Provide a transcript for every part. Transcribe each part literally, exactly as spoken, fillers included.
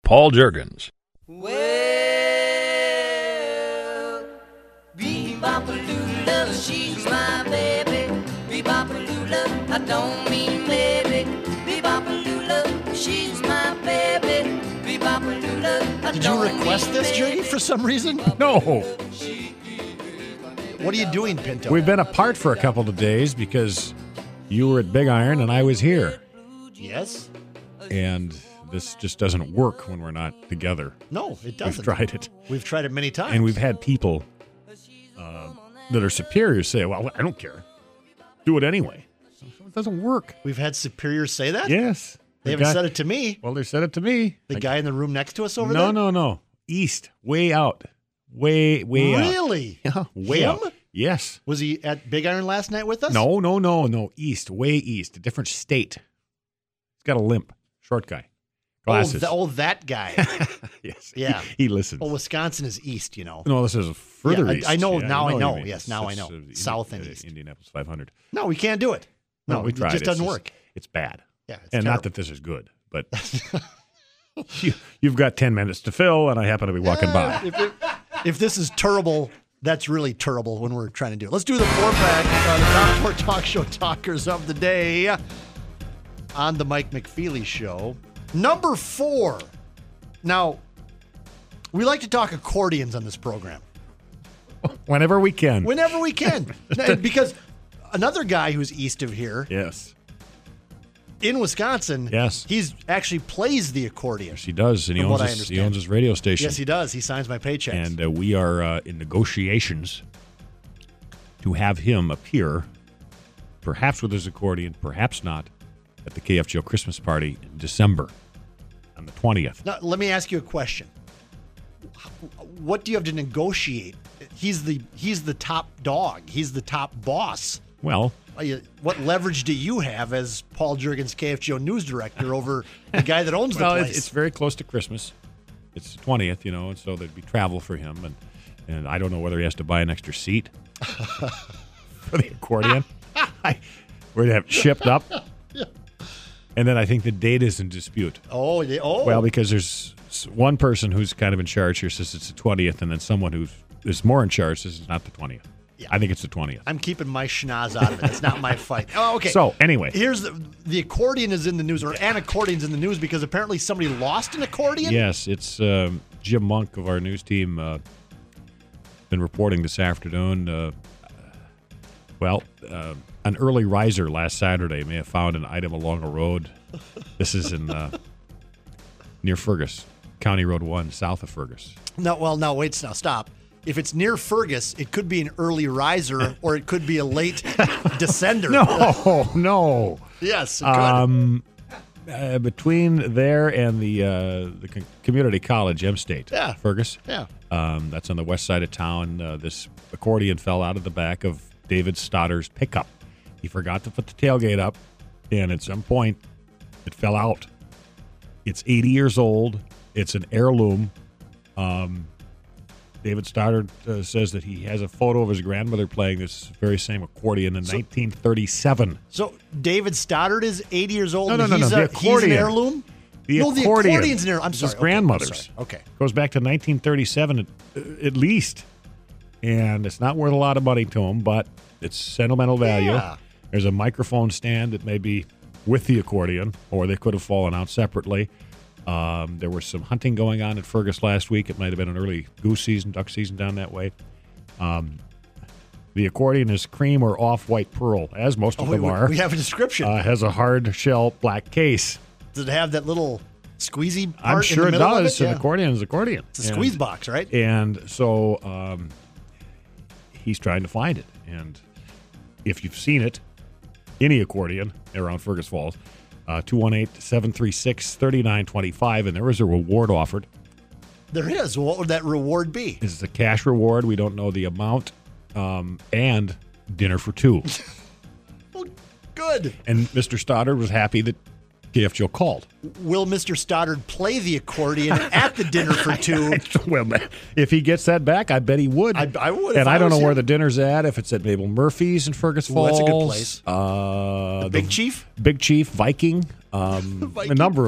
Paul Juergens. Well, Bee-bop-a-lula, she's my baby. Bee-bop-a-lula, I don't mean maybe. Bee-bop-a-lula, she's my baby. Bee-bop-a-lula, I Did you don't request mean this, maybe. Jerry, for some reason? No. What are you doing, Pinto? We've been apart for a couple of days because you were at Big Iron and I was here. Yes? And this just doesn't work when we're not together. No, it doesn't. We've tried it. We've tried it many times. And we've had people uh, that are superiors say, well, I don't care. Do it anyway. It doesn't work. We've had superiors say that? Yes. They The haven't guy- said it to me. Well, they said it to me. The Like, guy in the room next to us over no, there? no, no. East, way out. Way, way out. Really? Yeah, way Him? out. Yes. Was he at Big Iron last night with us? No, no, no, no. East, way east, a different state. He's got a limp. Short guy. Oh, Glasses. th- oh, that guy. yes. Yeah. He, he listens. Oh, Wisconsin is east, you know. No, this is further Yeah, I- east. I know- Yeah, now I what you know. mean. Yes, now I It's, know. uh, Indi- South and uh, east. Indianapolis five hundred. No, we can't do it. No, we it tried. just It's doesn't work. It's bad. Yeah, it's and terrible. not that this is good, but you, you've got ten minutes to fill, and I happen to be walking by. if, it, if this is terrible, that's really terrible when we're trying to do it. Let's do the four-pack, uh, the top four talk show talkers of the day on the Mike McFeely Show. Number four. Now, we like to talk accordions on this program. Whenever we can. Whenever we can. Because another guy who's east of here, yes. in Wisconsin, Yes. he's actually plays the accordion. Yes, he does, and he From owns, what I his, he understand. owns his radio station. Yes, he does. He signs my paychecks. And uh, we are uh, in negotiations to have him appear, perhaps with his accordion, perhaps not, at the K F G O Christmas party in December on the twentieth. Now, let me ask you a question. What do you have to negotiate? He's the he's the top dog. He's the top boss. Well, Are you- What leverage do you have as Paul Juergens, K F G O news director, over the guy that owns the well, place? it's, it's very close to Christmas. It's the twentieth, you know, and so there'd be travel for him, and and I don't know whether he has to buy an extra seat for the accordion. I, we're gonna have it shipped up, and then I think the date is in dispute. oh, they, oh, Well, because there's s- one person who's kind of in charge here says it's the twentieth, and then someone who's is more in charge says it's not the twentieth. Yeah. I think it's the twentieth. I'm keeping my schnoz out of it. It's not my fight. Oh, okay. So, anyway. here's the, the accordion is in the news, or an accordion's in the news because apparently somebody lost an accordion. Yes, it's um, Jim Monk of our news team uh, been reporting this afternoon. Uh, well, uh, an early riser last Saturday may have found an item along a road. This is in uh, near Fergus, County Road one, south of Fergus. No, well, no, wait, now stop. If it's near Fergus, it could be an early riser or it could be a late descender. No, no. Yes, it could. Um, uh, between there and the uh, the co- community college, M State, Yeah. Fergus. Yeah. Um, that's on the west side of town. Uh, this accordion fell out of the back of David Stotter's pickup. He forgot to put the tailgate up, and at some point, it fell out. It's eighty years old. It's an heirloom. Um, David Stoddard uh, says that he has a photo of his grandmother playing this very same accordion in nineteen thirty-seven. So David Stoddard is eighty years old. No, no, and no, he's no, a, the He's an accordion. heirloom. The no, accordion. the accordion's an heirloom. I'm It's sorry. his okay, I'm grandmother's. sorry. Okay. Goes back to nineteen thirty-seven at, uh, at least, and it's not worth a lot of money to him, but it's sentimental value. Yeah. There's a microphone stand that may be with the accordion, or they could have fallen out separately. Um, there was some hunting going on at Fergus last week. It might have been an early goose season, duck season down that way. Um, the accordion is cream or off-white pearl, as most of Oh, we, them are. we have a description. Uh, has a hard shell black case. Does it have that little squeezy part I'm in sure the it middle of does. it? An Yeah. accordion is accordion. It's a And- squeeze box, right? And so um, he's trying to find it. And if you've seen it, any accordion around Fergus Falls, uh, two one eight, seven three six, three nine two five, and there is a reward offered. There is. What would that reward be? This is a cash reward. We don't know the amount. Um, and dinner for two. Well, good. And Mister Stoddard was happy that K F G O called. Will Mister Stoddard play the accordion at the dinner for two? Well, if he gets that back, I bet he would. I, I would. if And I don't was know where him. the dinner's at. If it's at Mabel Murphy's in Fergus Ooh, Falls, that's a good place. Uh, The Big Chief? Big Chief, Viking, um, Viking. a number of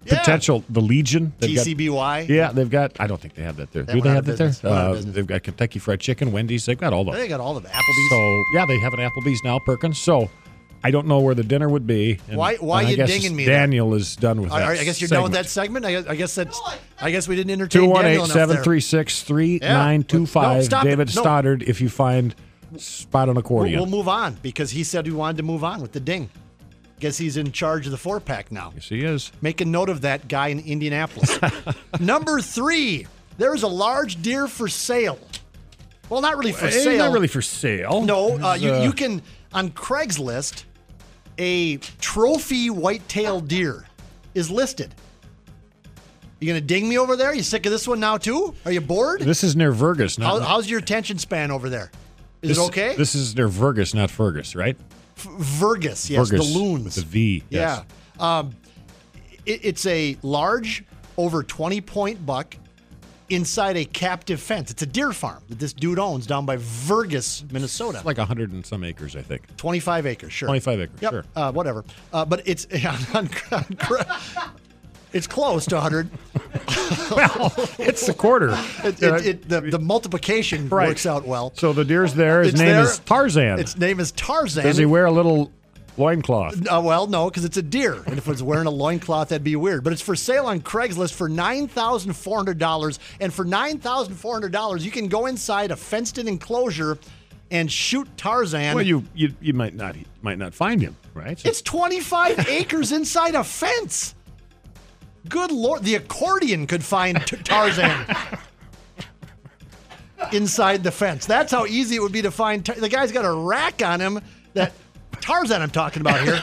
Yeah. potential, the Legion. They've T got- C B Y. Yeah, they've got. I don't think they have that there. They Do went they out have of that business. there? Went out of Uh, business. they've got Kentucky Fried Chicken, Wendy's. They've got all those. They got all of it. Applebee's. So yeah, they have an Applebee's now, Perkins. So I don't know where the dinner would be. And, Why- why and I you guess dinging me there? Daniel is done with All that. right, I guess you're done with that segment. I guess, I guess that's. I guess we didn't entertain Two one eight Daniel enough seven there. three six three nine two No, five. stop it. David No. Stoddard. If you find spot on We'll, accordion, we'll move on because he said we wanted to move on with the ding. Guess he's in charge of the four pack now. yes, he is. Make a note of that guy in Indianapolis. Number three, there's a large deer for sale. Well, not really for It's sale. not really for sale. No, uh, It's, you, uh, you can, on Craigslist, a trophy white-tailed deer is listed. You going to ding me over there? You sick of this one now, too? Are you bored? This is near Vergus. How, Not, how's your attention span over there? Is this, it okay? This is near Vergus, not Fergus, right? F- Vergus, yes, Vergus, the loons. with the V. Yes. Yeah. Um, it, it's a large, over twenty-point buck inside a captive fence. It's a deer farm that this dude owns down by Vergus, Minnesota. Like a hundred and some acres, I think. twenty-five acres, sure. Twenty-five acres, Yep, sure. uh, whatever. Uh, but it's on, on, it's close to one hundred. Well, it's a quarter. It, Uh, it, it, the, the multiplication Right. works out well. So the deer's there. His It's name there. is Tarzan. Its name is Tarzan. Does he wear a little loincloth? Uh, well, no, because it's a deer. And if it was wearing a loincloth, that'd be weird. But it's for sale on Craigslist for nine thousand four hundred dollars. And for nine thousand four hundred dollars, you can go inside a fenced-in enclosure and shoot Tarzan. Well, you, you you might not might not find him, right? So- It's twenty-five acres inside a fence. Good Lord. The accordion could find t- Tarzan inside the fence. That's how easy it would be to find. Tar- the guy's got a rack on him that Tarzan I'm talking about here.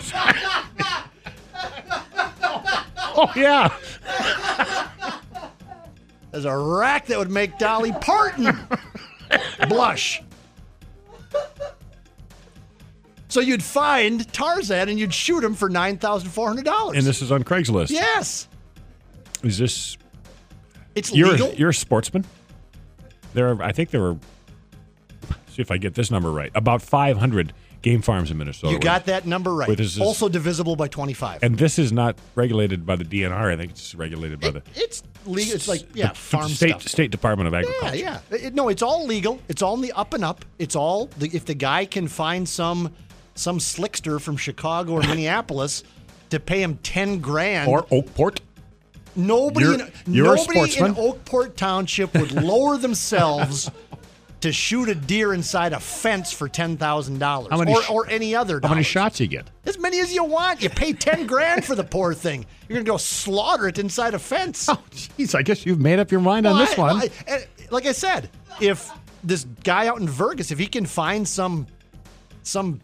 oh yeah. There's a rack that would make Dolly Parton blush. So you'd find Tarzan and you'd shoot him for nine thousand four hundred dollars. And this is on Craigslist. Yes. Is this It's you're legal. a, you're a sportsman? There are, I think there were. See if I get this number right. About five hundred game farms in Minnesota. You got that number right. Wait, this is- also divisible by twenty-five. And this is not regulated by the D N R. I think it's regulated by the It's legal. It's like, yeah, the farm state stuff. State Department of Yeah, Agriculture. yeah. It- no, it's all legal. It's all in the up and up. It's all the, if the guy can find some some slickster from Chicago or Minneapolis to pay him ten grand. Or Oakport. nobody You're- in, you're a nobody in sportsman. Oakport Township would lower themselves to shoot a deer inside a fence for ten thousand dollars How many or, sh- or any other How many dollars. shots you get? As many as you want. You pay ten grand for the poor thing. You're going to go slaughter it inside a fence. Oh, jeez. I guess you've made up your mind on Well, this I- one. I- and like I said, if this guy out in Vergus, if he can find some some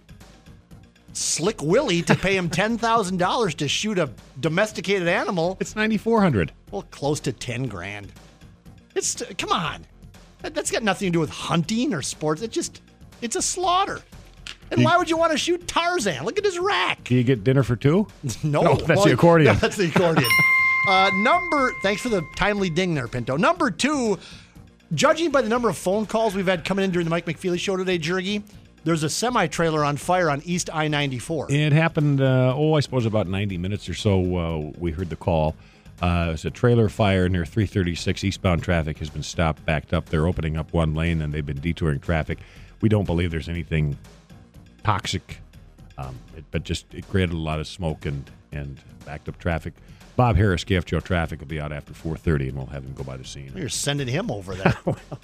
slick Willie to pay him ten thousand dollars to shoot a domesticated animal, It's ninety-four hundred. well, close to ten grand. It's come on, that, that's got nothing to do with hunting or sports. It just it's a slaughter. And You- why would you want to shoot Tarzan? Look at his rack. Do you get dinner for two? No, No, that's well, the accordion. no, that's the accordion. uh, number, thanks for the timely ding there, Pinto. Number two, judging by the number of phone calls we've had coming in during the Mike McFeely show today, Jergy, there's a semi-trailer on fire on East I ninety-four. It happened, uh, oh, I suppose about ninety minutes or so. Uh, we heard the call. Uh, it was a trailer fire near three thirty-six. Eastbound traffic has been stopped, backed up. They're opening up one lane, and they've been detouring traffic. We don't believe there's anything toxic, um, it, but just it created a lot of smoke and, and backed up traffic. Bob Harris, K F J O Traffic, will be out after four thirty, and we'll have him go by the scene. You're sending him over there.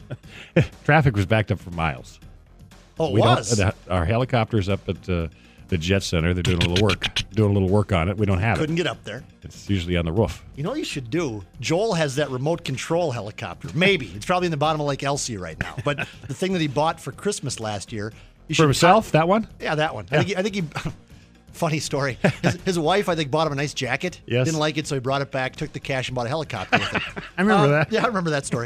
Traffic was backed up for miles. Oh, it We don't- was? the- our helicopter's up at uh, the Jet Center. They're doing a little work, doing a little work on it. We don't have Couldn't it. get up there. It's usually on the roof. You know what you should do? Joel has that remote control helicopter. Maybe. It's probably in the bottom of Lake Elsie right now. But the thing that he bought for Christmas last year. You For should himself, that one? Yeah, that one. I think he, I think he funny story. His, his wife, I think, bought him a nice jacket. Yes. Didn't like it, so he brought it back, took the cash, and bought a helicopter with it. I remember Uh, that. Yeah, I remember that story.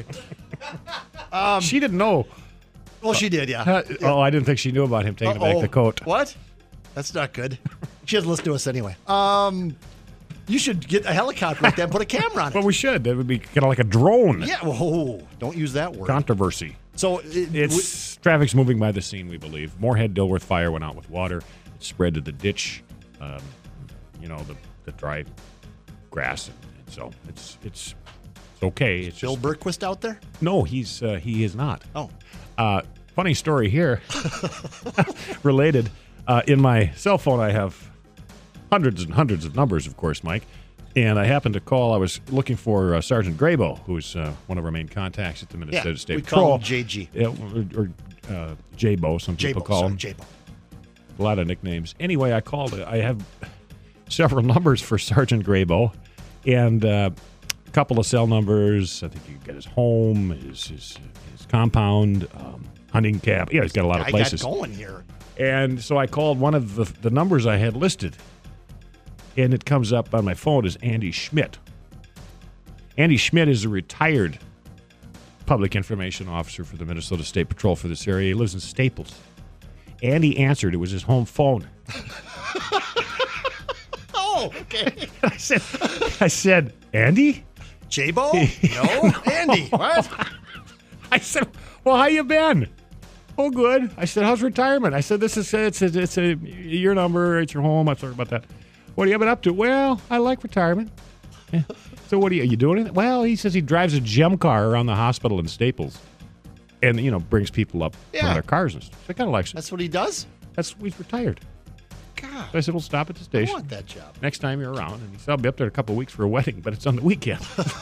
She didn't know. Well, she did, yeah. Uh, oh, I didn't think she knew about him taking back Uh-oh. the coat. What? That's not good. She doesn't listen to us anyway. Um, you should get a helicopter like that and put a camera on it. Well, we should. That would be kind of like a drone. Yeah, whoa, don't use that word. Controversy. So it, It's traffic's moving by the scene, we believe. Moorhead Dilworth fire went out with water. It spread to the ditch. Um, you know, the, the dry grass and, So it's it's it's okay. It's Bill just, Berquist out there? no, he's uh, he is not. Oh. Uh, funny story here, related. Uh, in my cell phone, I have hundreds and hundreds of numbers, of course, Mike. And I happened to call. I was looking for uh, Sergeant Graybo, who's uh, one of our main contacts at the Minnesota Yeah, State we Patrol. call him J G. Yeah, or or, uh, J-Bo, some people J-Bo, call sorry, him. J-Bo. A lot of nicknames. Anyway, I called. I have several numbers for Sergeant Graybo, and uh, a couple of cell numbers. I think you get his home, his his, his compound, um, hunting camp. Yeah, he's got a lot of I places. got going here. And so I called one of the, the numbers I had listed, and it comes up on my phone as Andy Schmidt. Andy Schmidt is a retired public information officer for the Minnesota State Patrol for this area. He lives in Staples. Andy answered. It was his home phone. Oh, okay. I said, I said, Andy? J-Bo? No, Andy. What? I said, well, how you been? Oh, good. I said, how's retirement? I said, this is it's a, it's a your number. It's your home. I'm sorry about that. What have you been up to? Well, I like retirement. Yeah. So what are you, are you doing? It? Well, he says he drives a gem car around the hospital in Staples, and you know brings people up Yeah. from their cars and stuff. So I kind of likes it. That's what he does? That's he's retired. God, So I said, we'll stop at the I station want that job. next time you're around. And he said, I'll be up there in a couple of weeks for a wedding, but it's on the weekend.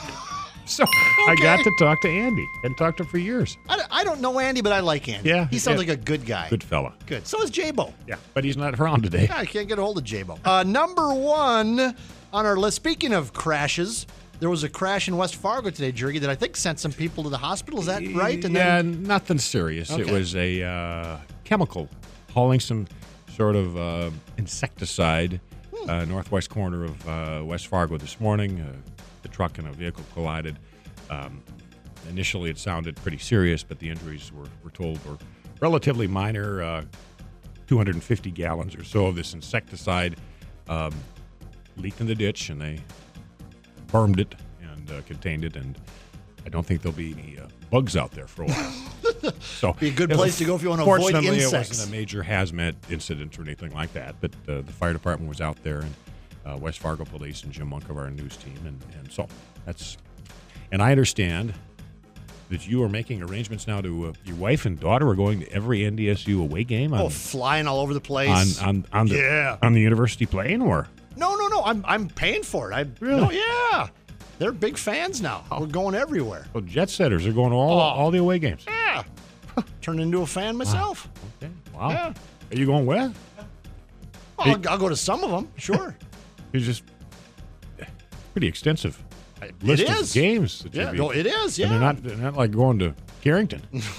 So I got to talk to Andy and talked to him for years. I don't, I don't know Andy, but I like Andy. Yeah, He sounds yeah. like a good guy. Good fella. Good. So is J-Bo. Yeah, but he's not around today. I can't get a hold of J-Bo. Uh, number one on our list, speaking of crashes, there was a crash in West Fargo today, Jurgie, that I think sent some people to the hospital. Is that right? And yeah, then, nothing serious. It Okay. was a uh, chemical hauling some sort of uh, insecticide Hmm. uh, northwest corner of uh, West Fargo this morning. Uh, the truck and a vehicle collided. Um, initially, it sounded pretty serious, but the injuries were, were told were relatively minor. Uh, two hundred fifty gallons or so of this insecticide um, leaked in the ditch, and they burned it and uh, contained it. And I don't think there'll be any uh, bugs out there for a while. So Be a good it was- place to go if you want to avoid fortunately, insects. it wasn't a major hazmat incident or anything like that. But uh, the fire department was out there, and uh, West Fargo Police and Jim Monk of our news team, and, and so that's. And I understand that you are making arrangements now to uh, your wife and daughter are going to every N D S U away game on oh, flying all over the place. on, on, on the Yeah. on the university plane, or No, no, no. I'm I'm paying for it. I Really? No, yeah. They're big fans now. We're going everywhere. well, jet setters are going to all Oh. all the away games. Yeah. Turned into a fan myself. Okay, wow. Yeah. Are you going where? I'll, I'll go to some of them, sure. It's just pretty extensive list it of is. games. That Yeah, you'd be- no, it is. Yeah. And they're not they're not like going to Carrington.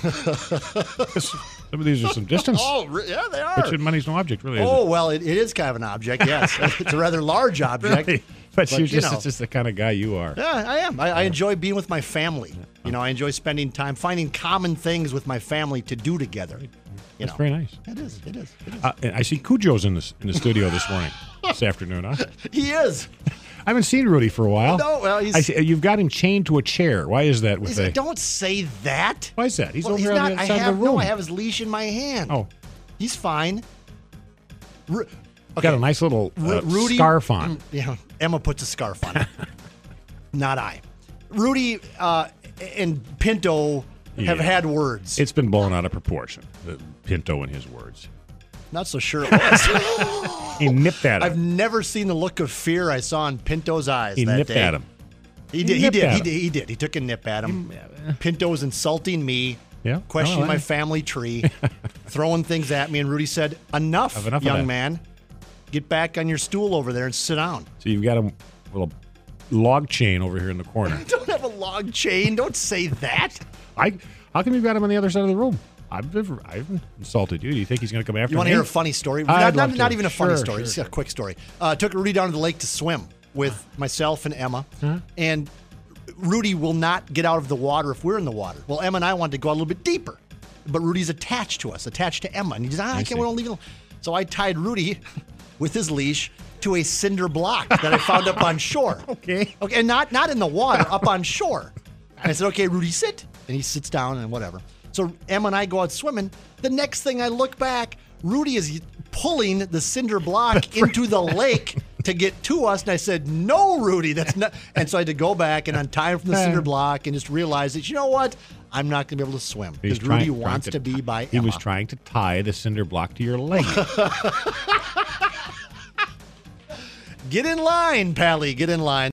Some of these are some distance. Oh, re- yeah, they are. Which money's no object, really. Is Oh, well, it, it is kind of an object, yes. It's a rather large it? object. Really? But, But, you're you just know. it's just the kind of guy you are. Yeah, I am. I, I enjoy being with my family. You know, I enjoy spending time, finding common things with my family to do together. You That's know. very nice. It is. It is. It is. Uh, and I see Cujo's in this in the studio this morning, this afternoon. Huh? He is. I haven't seen Rudy for a while. No, well, he's. I see, you've got him chained to a chair. Why is that? With he's a, don't say that. why is that? He's Well, over he's here on not. the I other side have of the room. no. I have his leash in my hand. Oh, He's fine. Ru- got a nice little Ru- uh, Rudy scarf on. Mm, Yeah, Emma puts a scarf on. it. Not I. Rudy uh, and Pinto have Yeah. had words. It's been blown out of proportion. The Pinto and his words. Not so sure it was. He nipped at him. I've never seen the look of fear I saw in Pinto's eyes he that nipped day. at him. He did. He nipped did. at He him. did. He did. He took a nip at him. Pinto was insulting me. Yeah. Questioning Oh, my I- family tree, throwing things at me, and Rudy said, "Enough, Have enough of young that." man. Get back on your stool over there and sit down." So you've got a little log chain over here in the corner. Don't have a log chain. Don't say that. I. How come you've got him on the other side of the room? I've never. I haven't insulted you. Do you think he's going to come after You want me? to hear a funny story? I'd not, not, love not to. even a funny Sure, story, sure, just sure. a quick story. Uh, took Rudy down to the lake to swim with myself and Emma. Uh-huh. And Rudy will not get out of the water if we're in the water. Well, Emma and I wanted to go a little bit deeper. But Rudy's attached to us, attached to Emma. And he's, ah, I, I can't, see. we don't leave him. So I tied Rudy with his leash to a cinder block that I found up on shore. Okay. Okay, and not, not in the water, up on shore. And I said, okay, Rudy, sit. And he sits down and whatever. So Emma and I go out swimming. The next thing I look back, Rudy is pulling the cinder block into the lake to get to us, and I said, "No, Rudy, that's not." And so I had to go back and untie him from the cinder block and just realize that, you know what, I'm not going to be able to swim because Rudy trying, wants trying to, to be by. He Emma. was trying to tie the cinder block to your leg. Get in line, Pally. Get in line.